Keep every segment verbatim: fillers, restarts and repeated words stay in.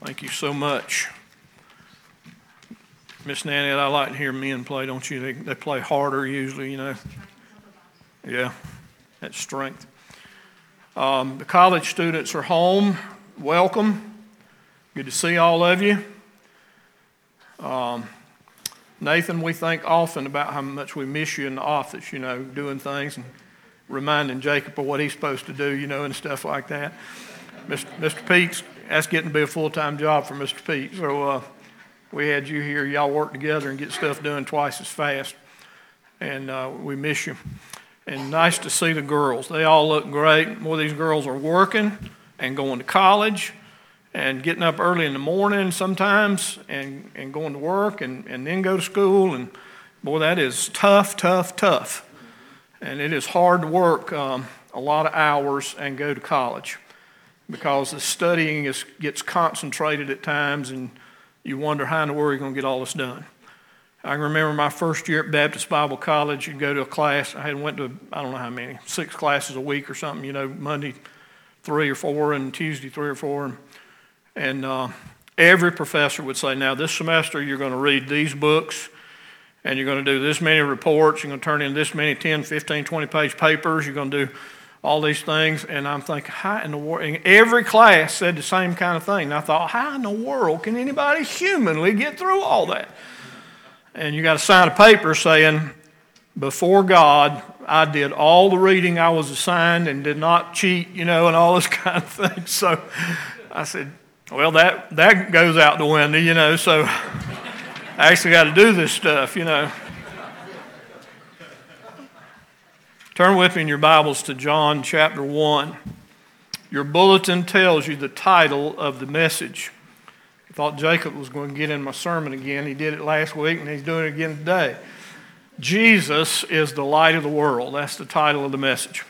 Thank you so much. Miss Nanny, I like to hear men play, don't you? They, they play harder usually, you know. Yeah, that's strength. Um, the college students are home. Welcome. Good to see all of you. Um, Nathan, we think often about how much we miss you in the office, you know, doing things and reminding Jacob of what he's supposed to do, you know, and stuff like that. Mister Mister Pete's, that's getting to be a full-time job for Mister Pete. So uh, we had you here. Y'all work together and get stuff done twice as fast. And uh, we miss you. And nice to see the girls. They all look great. More of these girls are working and going to college and getting up early in the morning sometimes and, and going to work and, and then go to school. And, boy, that is tough, tough, tough. And it is hard to work um, a lot of hours and go to college because the studying is, gets concentrated at times and you wonder how in the world you're going to get all this done. I can remember my first year at Baptist Bible College. You'd go to a class. I had went to, I don't know how many, six classes a week or something, you know, Monday three or four and Tuesday three or four. And, and uh, every professor would say, now this semester you're going to read these books and you're going to do this many reports. You're going to turn in this many ten, fifteen, twenty page papers. You're going to do all these things. And I'm thinking, how in the world? And every class said the same kind of thing. And I thought, how in the world can anybody humanly get through all that? And you got to sign a paper saying, before God, I did all the reading I was assigned and did not cheat, you know, and all this kind of thing. So I said, well, that, that goes out the window, you know, so I actually got to do this stuff, you know. Turn with me in your Bibles to John chapter one. Your bulletin tells you the title of the message. I thought Jacob was going to get in my sermon again. He did it last week, and he's doing it again today. Jesus is the light of the world. That's the title of the message.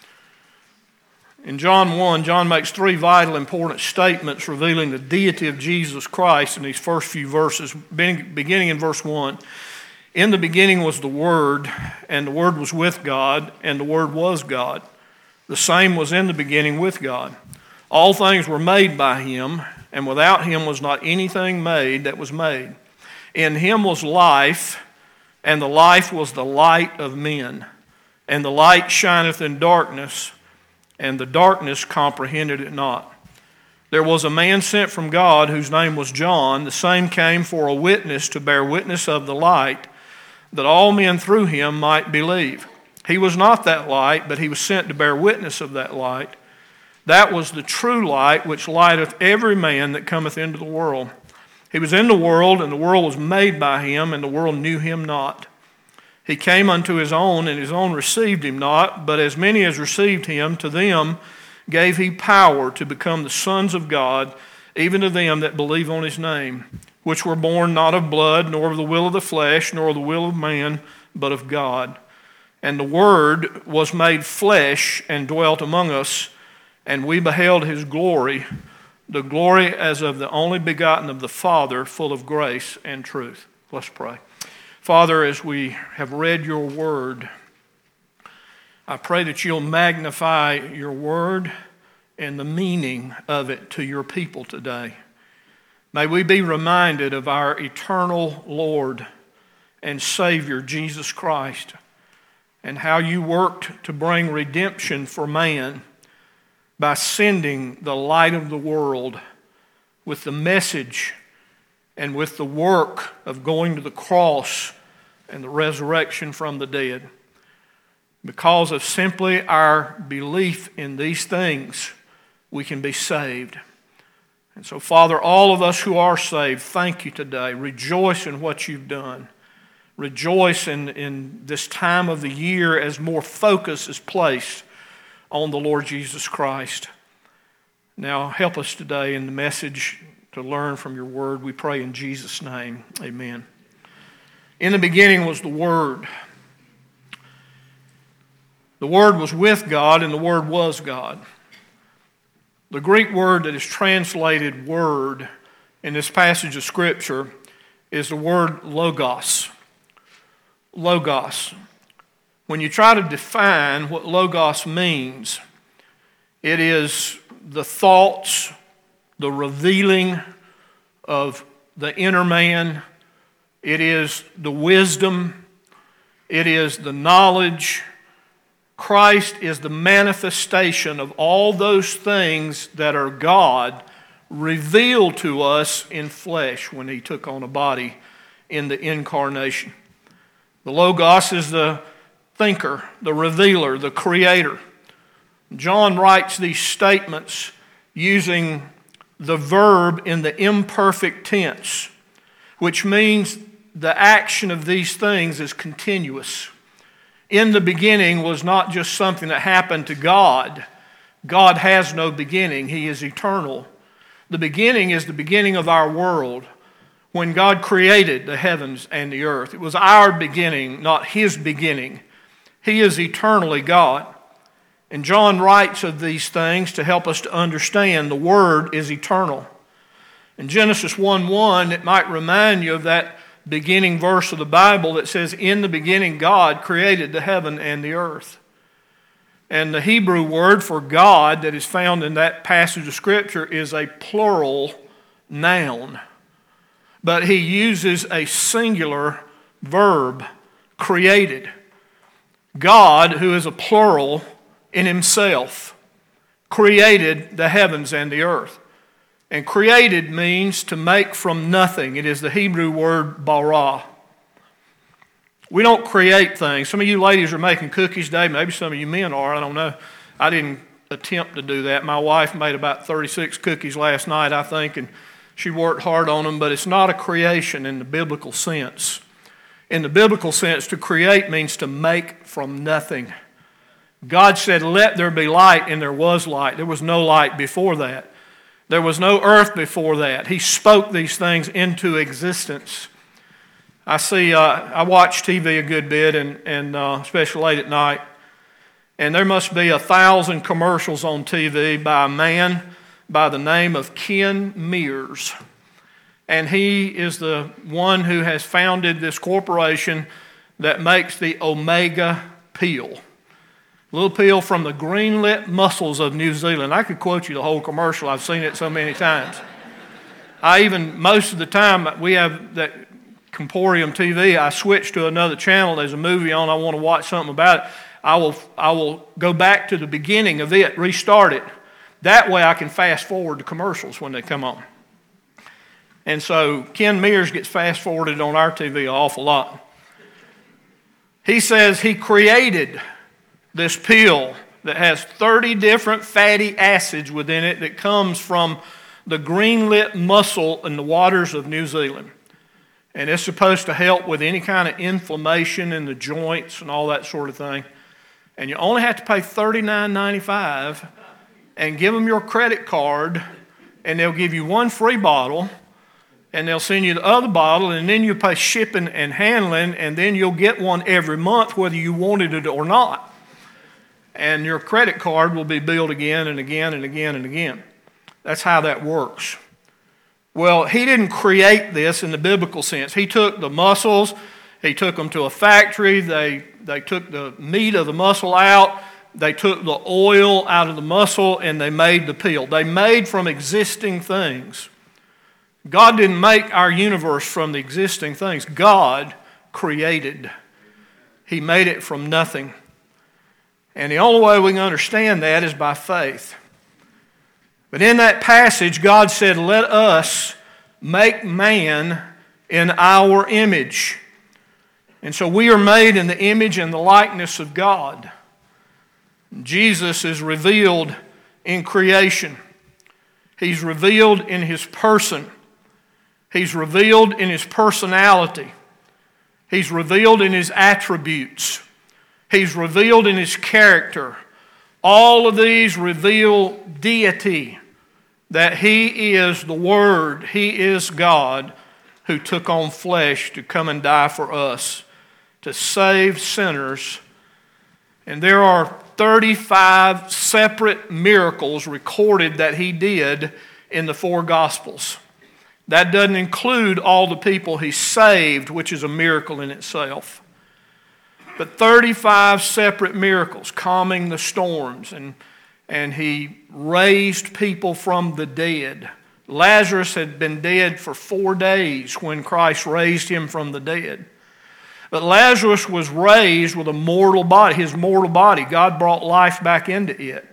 In John one, John makes three vital, important statements revealing the deity of Jesus Christ in these first few verses, beginning in verse one. In the beginning was the Word, and the Word was with God, and the Word was God. The same was in the beginning with God. All things were made by Him, and without Him was not anything made that was made. In Him was life, and the life was the light of men. And the light shineth in darkness, and the darkness comprehended it not. There was a man sent from God whose name was John. The same came for a witness to bear witness of the light, that all men through him might believe. He was not that light, but he was sent to bear witness of that light. That was the true light which lighteth every man that cometh into the world. He was in the world, and the world was made by him, and the world knew him not. He came unto his own, and his own received him not, but as many as received him, to them gave he power to become the sons of God, even to them that believe on his name, which were born not of blood, nor of the will of the flesh, nor of the will of man, but of God. And the Word was made flesh and dwelt among us, and we beheld his glory, the glory as of the only begotten of the Father, full of grace and truth. Let's pray. Father, as we have read your word, I pray that you'll magnify your word and the meaning of it to your people today. May we be reminded of our eternal Lord and Savior, Jesus Christ, and how you worked to bring redemption for man by sending the light of the world with the message and with the work of going to the cross and the resurrection from the dead. Because of simply our belief in these things, we can be saved. And so, Father, all of us who are saved, thank you today. Rejoice in what you've done. Rejoice in, in this time of the year as more focus is placed on the Lord Jesus Christ. Now, help us today in the message to learn from your word. We pray in Jesus' name. Amen. In the beginning was the Word. The Word was with God, and the Word was God. The Greek word that is translated word in this passage of Scripture is the word logos. Logos. When you try to define what logos means, it is the thoughts, the revealing, of the inner man. It is the wisdom. It is the knowledge. Christ is the manifestation of all those things that are God revealed to us in flesh when he took on a body in the incarnation. The Logos is the thinker, the revealer, the creator. John writes these statements using the verb in the imperfect tense, which means the action of these things is continuous. In the beginning was not just something that happened to God. God has no beginning. He is eternal. The beginning is the beginning of our world when God created the heavens and the earth. It was our beginning, not his beginning. He is eternally God. And John writes of these things to help us to understand the Word is eternal. In Genesis one one, it might remind you of that beginning verse of the Bible that says, "In the beginning God created the heaven and the earth." And the Hebrew word for God that is found in that passage of Scripture is a plural noun. But he uses a singular verb, created. God, who is a plural in himself, created the heavens and the earth. And created means to make from nothing. It is the Hebrew word bara. We don't create things. Some of you ladies are making cookies today. Maybe some of you men are. I don't know. I didn't attempt to do that. My wife made about thirty-six cookies last night, I think, and she worked hard on them. But it's not a creation in the biblical sense. In the biblical sense, to create means to make from nothing. God said, "Let there be light," and there was light. There was no light before that. There was no earth before that. He spoke these things into existence. I see, uh, I watch T V a good bit, and, and uh, especially late at night, and there must be a thousand commercials on T V by a man by the name of Ken Mears. And he is the one who has founded this corporation that makes the Omega Peel. Little peel from the greenlit mussels of New Zealand. I could quote you the whole commercial. I've seen it so many times. I even, most of the time, we have that Comporium T V, I switch to another channel. There's a movie on, I want to watch something about it. I will, I will go back to the beginning of it, restart it. That way I can fast forward the commercials when they come on. And so Ken Mears gets fast forwarded on our T V an awful lot. He says he created this peel that has thirty different fatty acids within it that comes from the greenlit mussel in the waters of New Zealand. And it's supposed to help with any kind of inflammation in the joints and all that sort of thing. And you only have to pay thirty-nine ninety-five and give them your credit card, and they'll give you one free bottle, and they'll send you the other bottle, and then you pay shipping and handling, and then you'll get one every month whether you wanted it or not. And your credit card will be billed again and again and again and again. That's how that works. Well, he didn't create this in the biblical sense. He took the mussels, he took them to a factory, they, they took the meat of the mussel out, they took the oil out of the mussel, and they made the peel. They made from existing things. God didn't make our universe from the existing things. God created. He made it from nothing. And the only way we can understand that is by faith. But in that passage, God said, "Let us make man in our image." And so we are made in the image and the likeness of God. Jesus is revealed in creation. He's revealed in his person. He's revealed in his personality. He's revealed in his attributes. He's revealed in his character. All of these reveal deity, that he is the Word, he is God who took on flesh to come and die for us, to save sinners. And there are thirty-five separate miracles recorded that he did in the four Gospels. That doesn't include all the people he saved, which is a miracle in itself. But thirty-five separate miracles, calming the storms, and, and he raised people from the dead, Lazarus had been dead for four days when Christ raised him from the dead. But Lazarus was raised with a mortal body, his mortal body. God brought life back into it.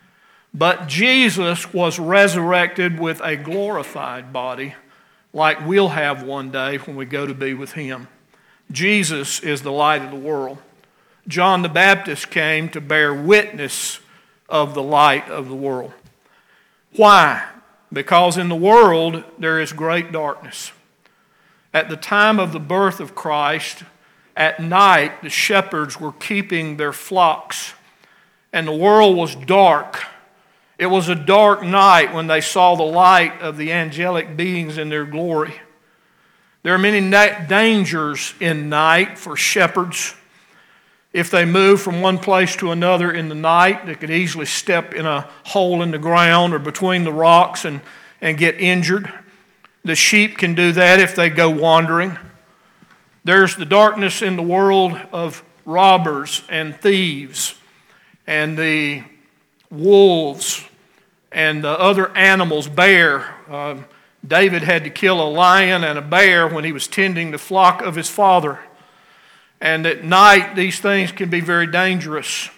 But Jesus was resurrected with a glorified body, like we'll have one day when we go to be with him. Jesus is the light of the world. John the Baptist came to bear witness of the light of the world. Why? Because in the world there is great darkness. At the time of the birth of Christ, at night the shepherds were keeping their flocks, and the world was dark. It was a dark night when they saw the light of the angelic beings in their glory. There are many dangers in night for shepherds. If they move from one place to another in the night, they could easily step in a hole in the ground or between the rocks and, and get injured. The sheep can do that if they go wandering. There's the darkness in the world of robbers and thieves and the wolves and the other animals, bear. Uh, David had to kill a lion and a bear when he was tending the flock of his father. And at night, these things can be very dangerous.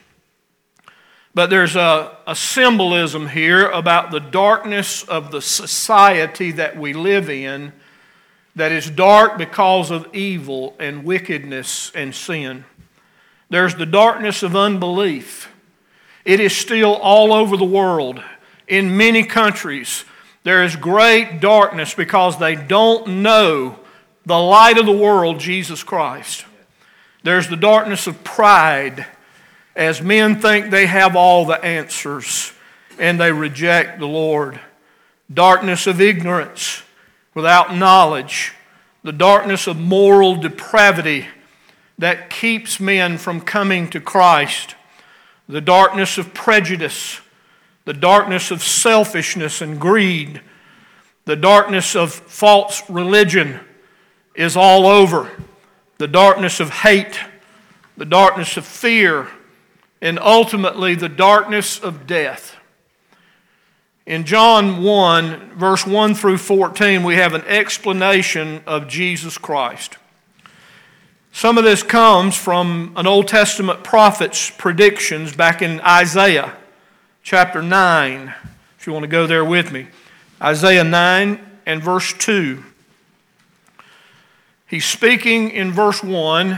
But there's a, a symbolism here about the darkness of the society that we live in, that is dark because of evil and wickedness and sin. There's the darkness of unbelief. It is still all over the world. In many countries, there is great darkness because they don't know the light of the world, Jesus Christ. There's the darkness of pride, as men think they have all the answers and they reject the Lord. Darkness of ignorance without knowledge. The darkness of moral depravity that keeps men from coming to Christ. The darkness of prejudice. The darkness of selfishness and greed. The darkness of false religion is all over. The darkness of hate, the darkness of fear, and ultimately the darkness of death. In John one, verse one through fourteen, we have an explanation of Jesus Christ. Some of this comes from an Old Testament prophet's predictions back in Isaiah chapter nine, if you want to go there with me. Isaiah nine and verse two. He's speaking in verse one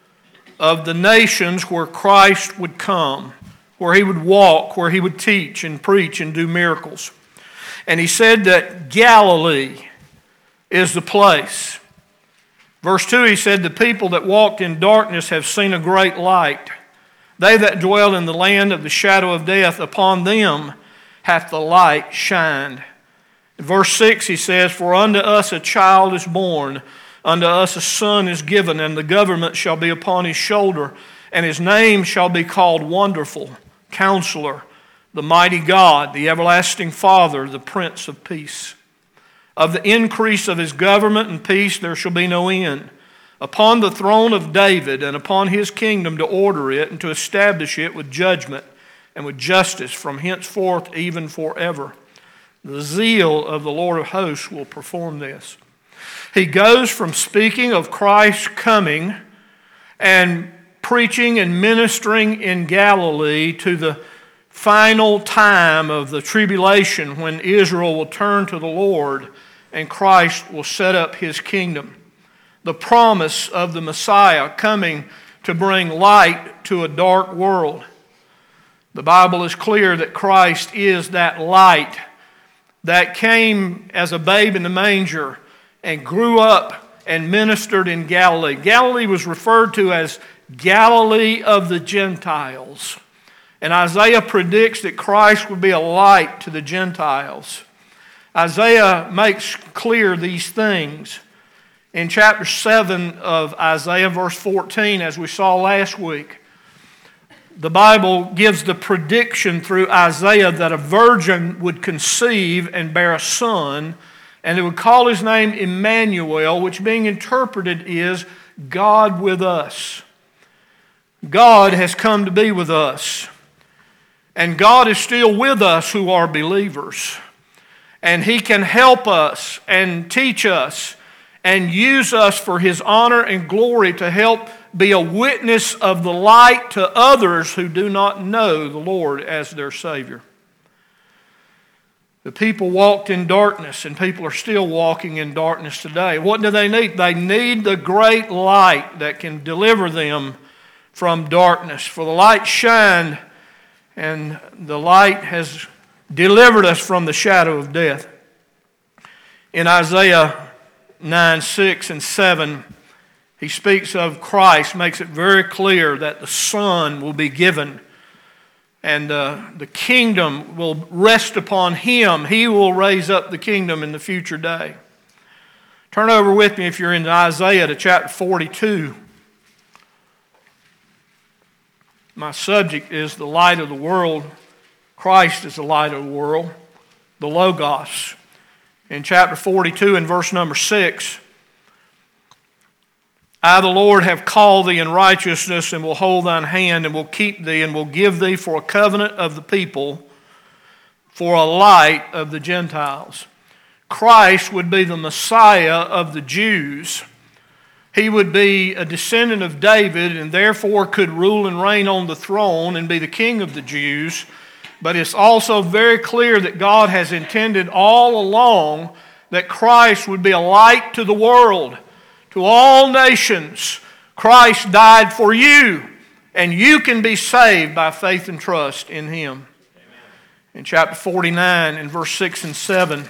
of the nations where Christ would come, where he would walk, where he would teach and preach and do miracles. And he said that Galilee is the place. Verse two, he said, the people that walked in darkness have seen a great light. They that dwell in the land of the shadow of death, upon them hath the light shined. In verse six, he says, for unto us a child is born, unto us a son is given, and the government shall be upon his shoulder, and his name shall be called Wonderful, Counselor, the Mighty God, the Everlasting Father, the Prince of Peace. Of the increase of his government and peace there shall be no end, upon the throne of David and upon his kingdom, to order it and to establish it with judgment and with justice from henceforth even forever. The zeal of the Lord of hosts will perform this. He goes from speaking of Christ's coming and preaching and ministering in Galilee to the final time of the tribulation when Israel will turn to the Lord and Christ will set up his kingdom. The promise of the Messiah coming to bring light to a dark world. The Bible is clear that Christ is that light that came as a babe in the manger and grew up and ministered in Galilee. Galilee was referred to as Galilee of the Gentiles. And Isaiah predicts that Christ would be a light to the Gentiles. Isaiah makes clear these things. In chapter seven of Isaiah, verse fourteen, as we saw last week, the Bible gives the prediction through Isaiah that a virgin would conceive and bear a son, and they would call his name Emmanuel, which being interpreted is God with us. God has come to be with us. And God is still with us who are believers. And He can help us and teach us and use us for His honor and glory to help be a witness of the light to others who do not know the Lord as their Savior. The people walked in darkness, and people are still walking in darkness today. What do they need? They need the great light that can deliver them from darkness. For the light shined, and the light has delivered us from the shadow of death. In Isaiah nine, six, and seven, he speaks of Christ, makes it very clear that the Son will be given, and uh, the kingdom will rest upon Him. He will raise up the kingdom in the future day. Turn over with me, if you're in Isaiah, to chapter forty-two. My subject is the light of the world. Christ is the light of the world, the Logos. In chapter forty-two and verse number six, I, the Lord, have called thee in righteousness, and will hold thine hand, and will keep thee, and will give thee for a covenant of the people, for a light of the Gentiles. Christ would be the Messiah of the Jews. He would be a descendant of David, and therefore could rule and reign on the throne and be the king of the Jews. But it's also very clear that God has intended all along that Christ would be a light to the world, to all nations. Christ died for you, and you can be saved by faith and trust in Him. Amen. In chapter forty-nine, in verse six and seven,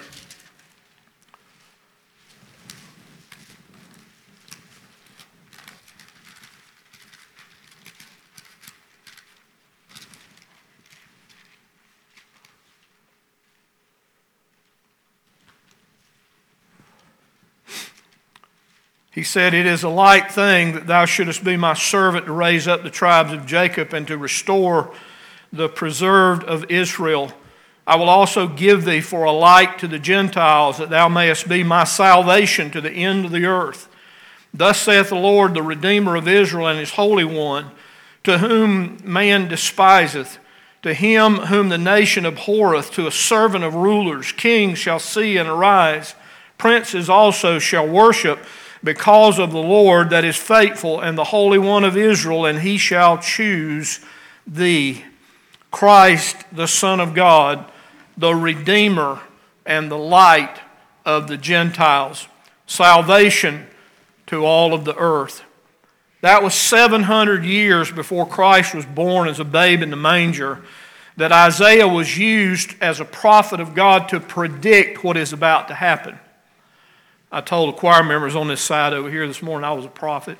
He said, "It is a light thing that thou shouldest be my servant to raise up the tribes of Jacob and to restore the preserved of Israel. I will also give thee for a light to the Gentiles, that thou mayest be my salvation to the end of the earth. Thus saith the Lord, the Redeemer of Israel and His Holy One, to whom man despiseth, to him whom the nation abhorreth, to a servant of rulers. Kings shall see and arise. Princes also shall worship, because of the Lord that is faithful and the Holy One of Israel, and He shall choose thee." Christ, the Son of God, the Redeemer and the light of the Gentiles. Salvation to all of the earth. That was seven hundred years before Christ was born as a babe in the manger, that Isaiah was used as a prophet of God to predict what is about to happen. I told the choir members on this side over here this morning I was a prophet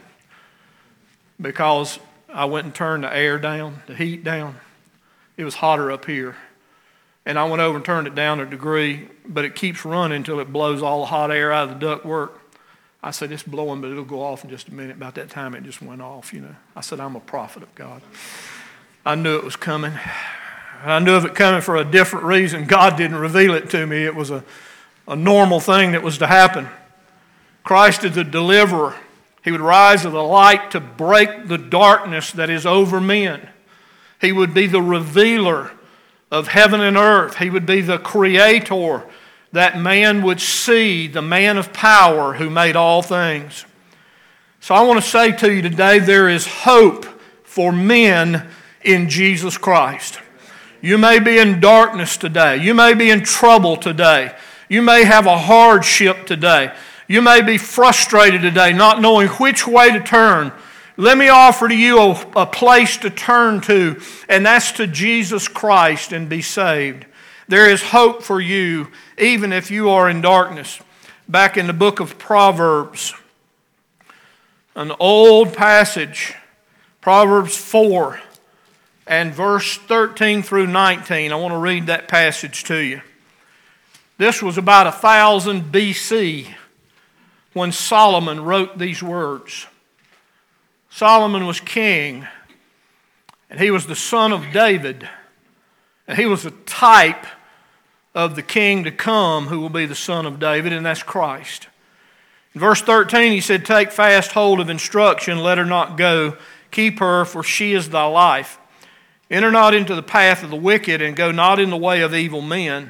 because I went and turned the air down, the heat down. It was hotter up here. And I went over and turned it down a degree, but it keeps running until it blows all the hot air out of the ductwork. I said, "It's blowing, but it'll go off in just a minute." About that time, it just went off, you know. I said, "I'm a prophet of God." I knew it was coming. I knew of it coming for a different reason. God didn't reveal it to me. It was a, a normal thing that was to happen. Christ is the deliverer. He would rise as a light to break the darkness that is over men. He would be the revealer of heaven and earth. He would be the creator that man would see, the man of power who made all things. So I want to say to you today, there is hope for men in Jesus Christ. You may be in darkness today. You may be in trouble today. You may have a hardship today. You may be frustrated today, not knowing which way to turn. Let me offer to you a, a place to turn to, and that's to Jesus Christ, and be saved. There is hope for you, even if you are in darkness. Back in the book of Proverbs, an old passage, Proverbs four, and verse thirteen through nineteen. I want to read that passage to you. This was about one thousand B C when Solomon wrote these words. Solomon was king, and he was the son of David, and he was a type of the king to come who will be the son of David, and that's Christ. In verse thirteen, he said, "Take fast hold of instruction, let her not go. Keep her, for she is thy life. Enter not into the path of the wicked, and go not in the way of evil men,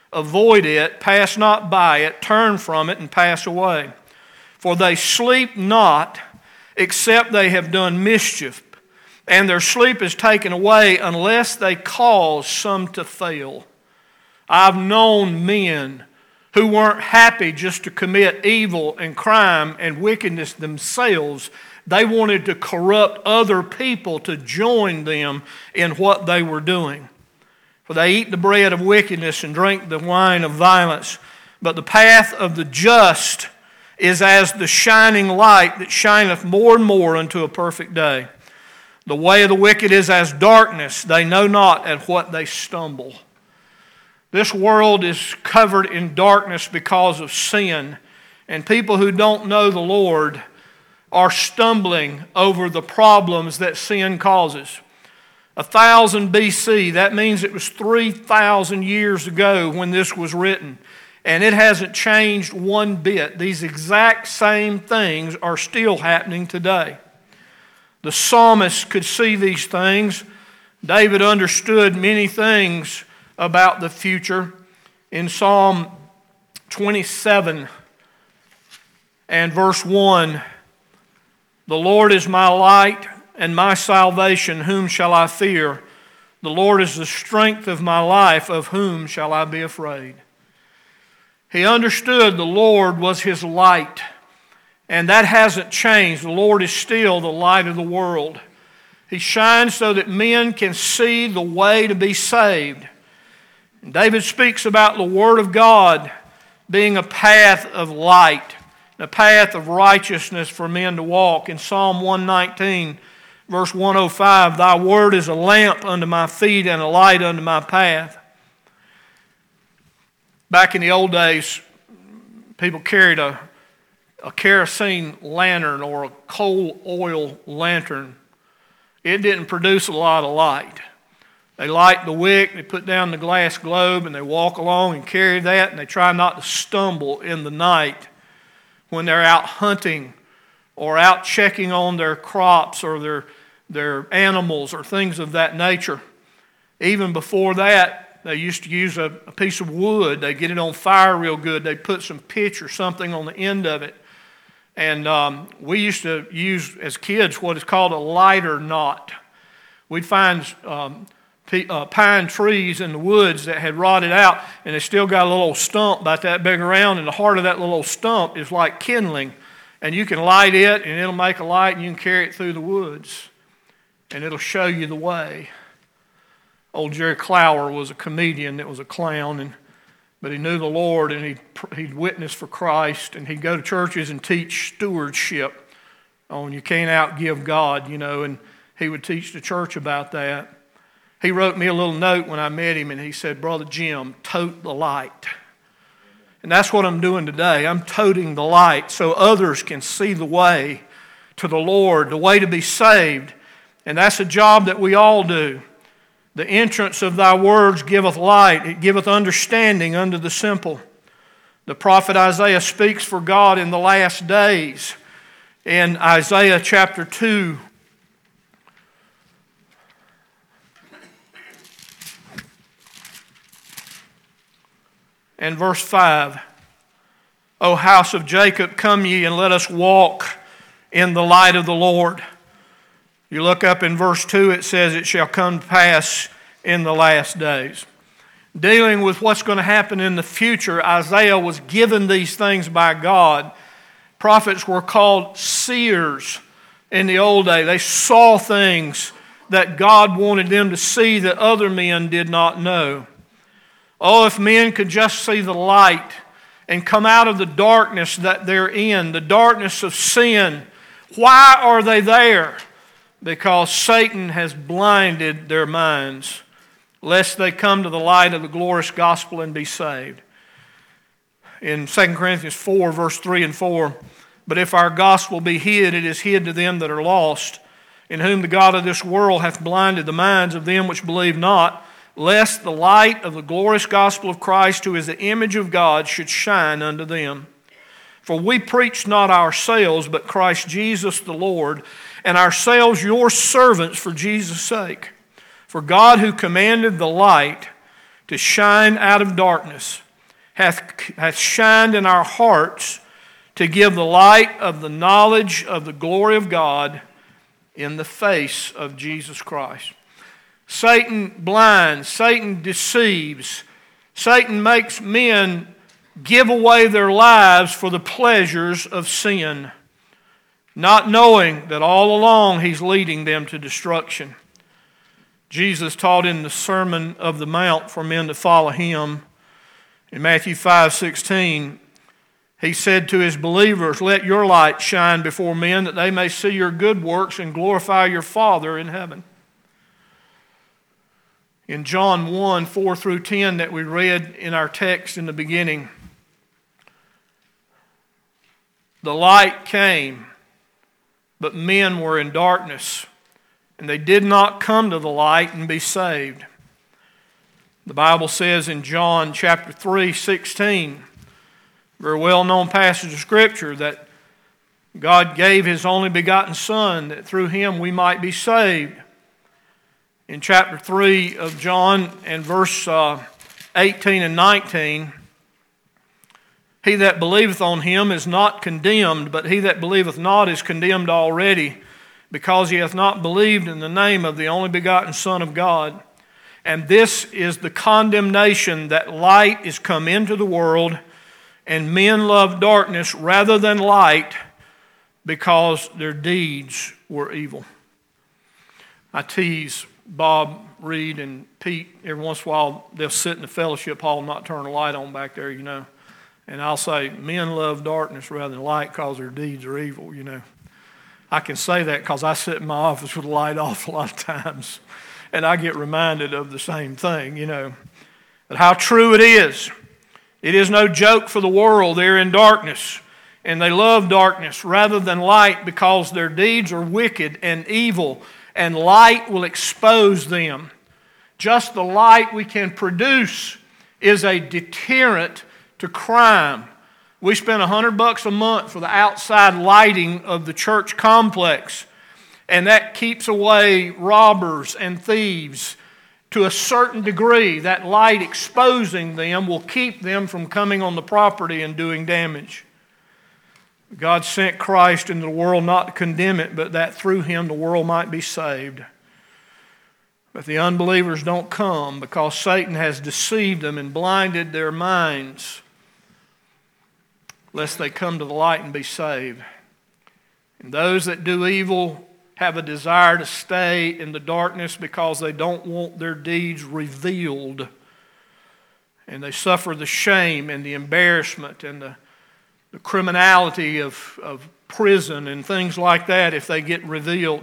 Avoid it, pass not by it, turn from it, and pass away. For they sleep not, except they have done mischief, and their sleep is taken away unless they cause some to fail. I've known men who weren't happy just to commit evil and crime and wickedness themselves. They wanted to corrupt other people to join them in what they were doing. For they eat the bread of wickedness and drink the wine of violence. But the path of the just is as the shining light that shineth more and more unto a perfect day. The way of the wicked is as darkness. They know not at what they stumble. This world is covered in darkness because of sin. And people who don't know the Lord are stumbling over the problems that sin causes. one thousand B C, that means it was three thousand years ago when this was written. And it hasn't changed one bit. These exact same things are still happening today. The psalmist could see these things. David understood many things about the future. In Psalm twenty-seven and verse one, the Lord is my light and my salvation, whom shall I fear? The Lord is the strength of my life, of whom shall I be afraid? He understood the Lord was his light, and that hasn't changed. The Lord is still the light of the world. He shines so that men can see the way to be saved. And David speaks about the Word of God being a path of light, a path of righteousness for men to walk. In Psalm one nineteen, verse one oh five, Thy word is a lamp unto my feet and a light unto my path. Back in the old days, people carried a, a kerosene lantern or a coal oil lantern. It didn't produce a lot of light. They light the wick, they put down the glass globe, and they walk along and carry that, and they try not to stumble in the night when they're out hunting or out checking on their crops or their, their animals or things of that nature. Even before that, they used to use a, a piece of wood. They'd get it on fire real good. They'd put some pitch or something on the end of it. And um, we used to use, as kids, what is called a lighter knot. We'd find um, p- uh, pine trees in the woods that had rotted out, and they still got a little stump about that big around, and the heart of that little stump is like kindling. And you can light it, and it'll make a light, and you can carry it through the woods. And it'll show you the way. Old Jerry Clower was a comedian that was a clown, and but he knew the Lord, and he'd, he'd witness for Christ, and he'd go to churches and teach stewardship on you can't outgive God, you know, and he would teach the church about that. He wrote me a little note when I met him, and he said, Brother Jim, tote the light. And that's what I'm doing today. I'm toting the light so others can see the way to the Lord, the way to be saved. And that's a job that we all do. The entrance of thy words giveth light. It giveth understanding unto the simple. The prophet Isaiah speaks for God in the last days. In Isaiah chapter two, and verse five, O house of Jacob, come ye and let us walk in the light of the Lord. You look up in verse two, it says, it shall come to pass in the last days. Dealing with what's going to happen in the future, Isaiah was given these things by God. Prophets were called seers in the old day. They saw things that God wanted them to see that other men did not know. Oh, if men could just see the light and come out of the darkness that they're in, the darkness of sin. Why are they there? Because Satan has blinded their minds, lest they come to the light of the glorious gospel and be saved. In Second Corinthians four, verse three and four, but if our gospel be hid, it is hid to them that are lost, in whom the God of this world hath blinded the minds of them which believe not, lest the light of the glorious gospel of Christ, who is the image of God, should shine unto them. For we preach not ourselves, but Christ Jesus the Lord, and ourselves your servants for Jesus' sake. For God, who commanded the light to shine out of darkness, hath, hath shined in our hearts to give the light of the knowledge of the glory of God in the face of Jesus Christ. Satan blinds, Satan deceives, Satan makes men give away their lives for the pleasures of sin, not knowing that all along he's leading them to destruction. Jesus taught in the Sermon of the Mount for men to follow him. In Matthew five sixteen, he said to his believers, "Let your light shine before men, that they may see your good works and glorify your Father in heaven." In John one, four through ten that we read in our text in the beginning, the light came, but men were in darkness, and they did not come to the light and be saved. The Bible says in John chapter three, sixteen, very well-known passage of Scripture, that God gave His only begotten Son, that through Him we might be saved. In chapter three of John and verse uh, eighteen and nineteen, he that believeth on Him is not condemned, but he that believeth not is condemned already, because he hath not believed in the name of the only begotten Son of God. And this is the condemnation, that light is come into the world, and men love darkness rather than light, because their deeds were evil. I tease Bob, Reed, and Pete every once in a while. They'll sit in the fellowship hall and not turn the light on back there, you know. And I'll say, men love darkness rather than light because their deeds are evil, you know. I can say that because I sit in my office with the light off a lot of times. And I get reminded of the same thing, you know. But how true it is. It is no joke for the world. They're in darkness. And they love darkness rather than light because their deeds are wicked and evil. And light will expose them. Just the light we can produce is a deterrent to crime. We spend a hundred bucks a month for the outside lighting of the church complex, and that keeps away robbers and thieves to a certain degree. That light exposing them will keep them from coming on the property and doing damage. God sent Christ into the world not to condemn it, but that through Him the world might be saved. But the unbelievers don't come because Satan has deceived them and blinded their minds, lest they come to the light and be saved. And those that do evil have a desire to stay in the darkness because they don't want their deeds revealed. And they suffer the shame and the embarrassment and the, the criminality of, of prison and things like that if they get revealed.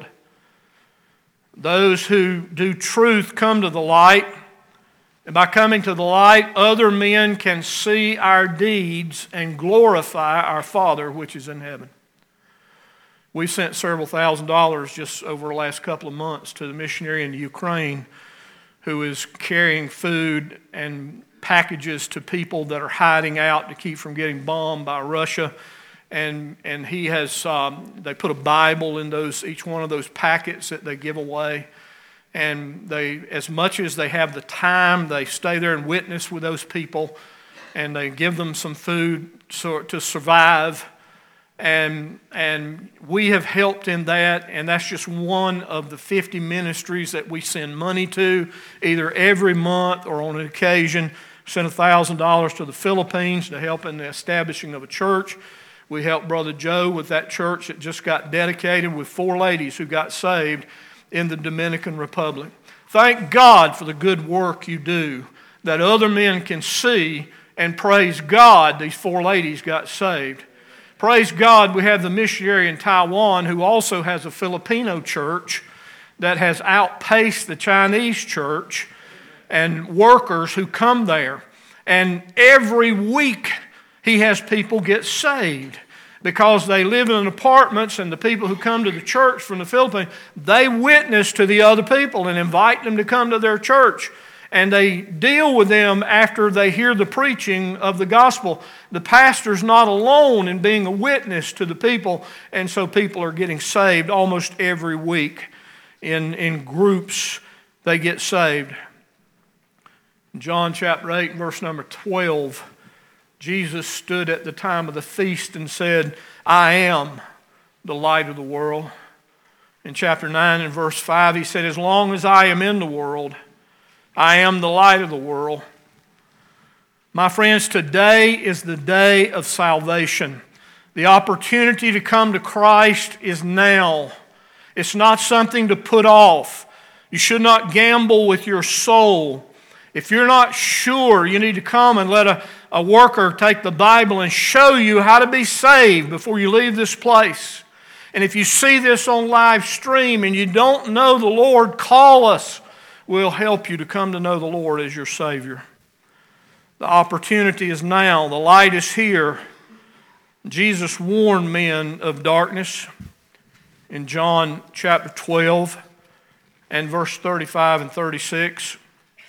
Those who do truth come to the light, and by coming to the light, other men can see our deeds and glorify our Father which is in heaven. We sent several thousand dollars just over the last couple of months to the missionary in Ukraine who is carrying food and packages to people that are hiding out to keep from getting bombed by Russia. And and he has, um, they put a Bible in those each one of those packets that they give away. And they, as much as they have the time, they stay there and witness with those people, and they give them some food so, to survive. And and we have helped in that, and that's just one of the fifty ministries that we send money to, either every month or on an occasion. Send one thousand dollars to the Philippines to help in the establishing of a church. We helped Brother Joe with that church that just got dedicated with four ladies who got saved in the Dominican Republic. Thank God for the good work you do that other men can see, and praise God these four ladies got saved. Praise God we have the missionary in Taiwan who also has a Filipino church that has outpaced the Chinese church and workers who come there. And every week he has people get saved because they live in apartments, and the people who come to the church from the Philippines, they witness to the other people and invite them to come to their church. And they deal with them after they hear the preaching of the gospel. The pastor's not alone in being a witness to the people, and so people are getting saved almost every week. In, in groups, they get saved. In John chapter eight, verse number twelve, Jesus stood at the time of the feast and said, I am the light of the world. In chapter nine and verse five, he said, as long as I am in the world, I am the light of the world. My friends, today is the day of salvation. The opportunity to come to Christ is now. It's not something to put off. You should not gamble with your soul. If you're not sure, you need to come and let a, a worker take the Bible and show you how to be saved before you leave this place. And if you see this on live stream and you don't know the Lord, call us. We'll help you to come to know the Lord as your Savior. The opportunity is now. The light is here. Jesus warned men of darkness in John chapter twelve and verse thirty-five and thirty-six.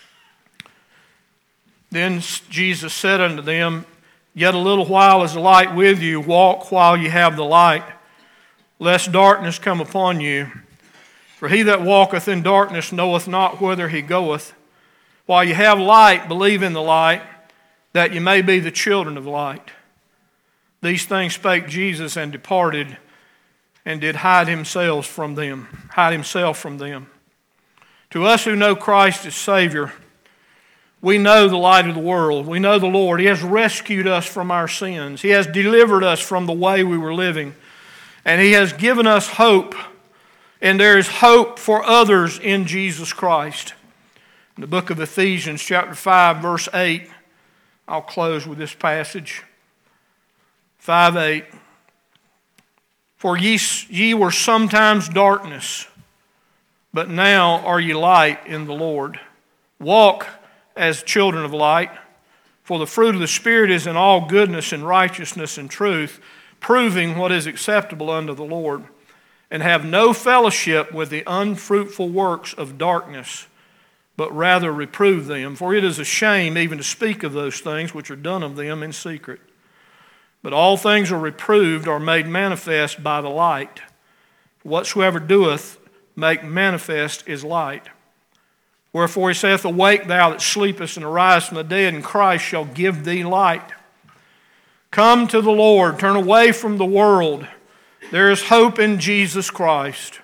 Then Jesus said unto them, yet a little while is the light with you. Walk while you have the light, lest darkness come upon you. For he that walketh in darkness knoweth not whither he goeth. While you have light, believe in the light, that you may be the children of light. These things spake Jesus and departed, and did hide himself from them. Hide himself from them. To us who know Christ as Savior, we know the light of the world. We know the Lord. He has rescued us from our sins. He has delivered us from the way we were living. And He has given us hope. And there is hope for others in Jesus Christ. In the book of Ephesians chapter five, verse eight, I'll close with this passage. five eight. For ye, ye were sometimes darkness, but now are ye light in the Lord. Walk as children of light, for the fruit of the Spirit is in all goodness and righteousness and truth, proving what is acceptable unto the Lord. And have no fellowship with the unfruitful works of darkness, but rather reprove them. For it is a shame even to speak of those things which are done of them in secret. But all things are reproved, are made manifest by the light. Whatsoever doeth, make manifest is light. Wherefore he saith, awake thou that sleepest, and arise from the dead, and Christ shall give thee light. Come to the Lord, turn away from the world. There is hope in Jesus Christ.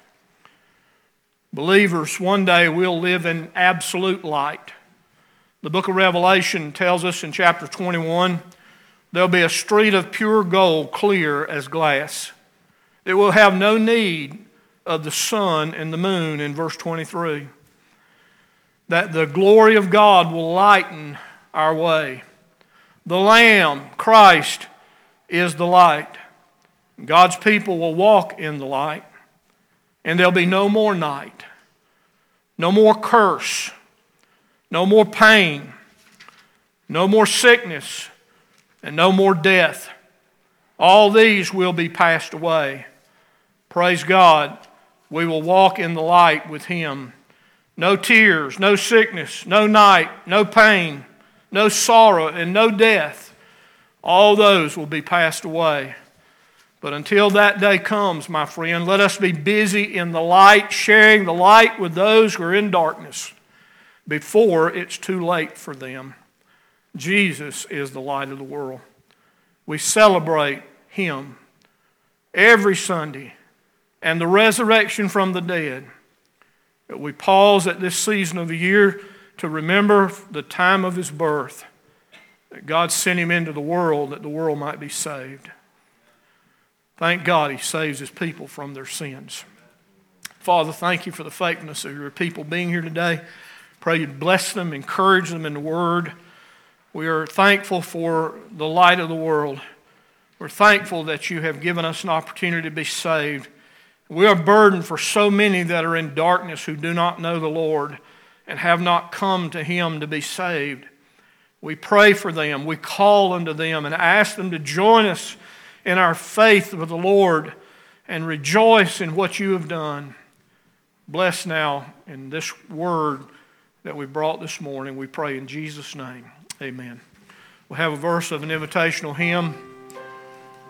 Believers, one day we'll live in absolute light. The book of Revelation tells us in chapter twenty-one, there'll be a street of pure gold, clear as glass. It will have no need of the sun and the moon in verse twenty-three. That the glory of God will lighten our way. The Lamb, Christ, is the light. God's people will walk in the light, and there'll be no more night, no more curse, no more pain, no more sickness, and no more death. All these will be passed away. Praise God, we will walk in the light with Him. No tears, no sickness, no night, no pain, no sorrow, and no death. All those will be passed away. But until that day comes, my friend, let us be busy in the light, sharing the light with those who are in darkness before it's too late for them. Jesus is the light of the world. We celebrate Him every Sunday and the resurrection from the dead. But we pause at this season of the year to remember the time of His birth, that God sent Him into the world that the world might be saved. Thank God He saves His people from their sins. Father, thank You for the faithfulness of Your people being here today. Pray You'd bless them, encourage them in the Word. We are thankful for the light of the world. We're thankful that You have given us an opportunity to be saved. We are burdened for so many that are in darkness who do not know the Lord and have not come to Him to be saved. We pray for them. We call unto them and ask them to join us in our faith with the Lord and rejoice in what You have done. Bless now in this word that we brought this morning. We pray in Jesus' name. Amen. We'll have a verse of an invitational hymn.